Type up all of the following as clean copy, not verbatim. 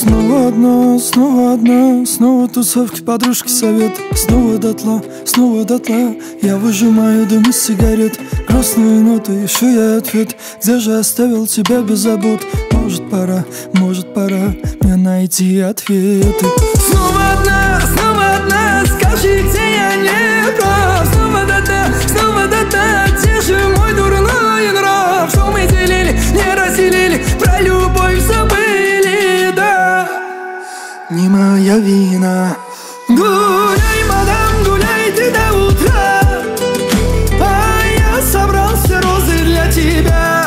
Снова одна, снова тусовки, подружки, совет. Снова дотла, я выжимаю дым из сигарет. Грустные ноты, ищу я ответ. Где же оставил тебя без забот? Может пора мне найти ответы. Снова одна, скажи, где я не прав. Снова да, где же мой дурной нрав? Что мы делили, не разделили, про любовь забыли, да. Не моя вина. Гуляй, мадам, гуляй ты до утра, а я собрал все розы для тебя.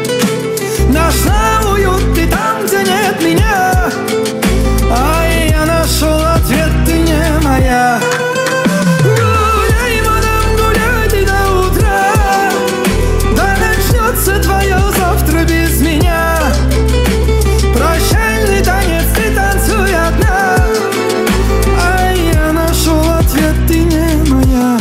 Нашла уют ты там, где нет меня, а я нашел ответ, ты не моя. Гуляй, мадам, гуляй ты до утра, да начнется твое завтра без меня. Прощальный танец ты танцуй одна, а я нашел ответ, ты не моя.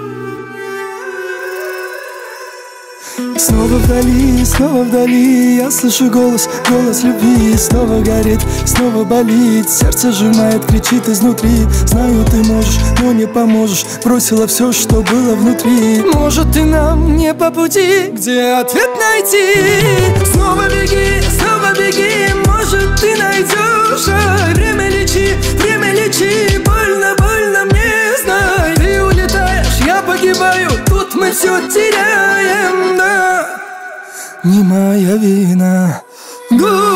Снова вдали, я слышу голос любви. Снова горит, снова болит, сердце сжимает, кричит изнутри. Знаю, ты можешь, но не поможешь, бросила все, что было внутри. Может, ты нам не по пути, где ответ найти? Снова беги, может, ты найдешь. Время лечи, больно мне, знай. Ты улетаешь, я погибаю, тут мы все теряем, да. Не моя вина.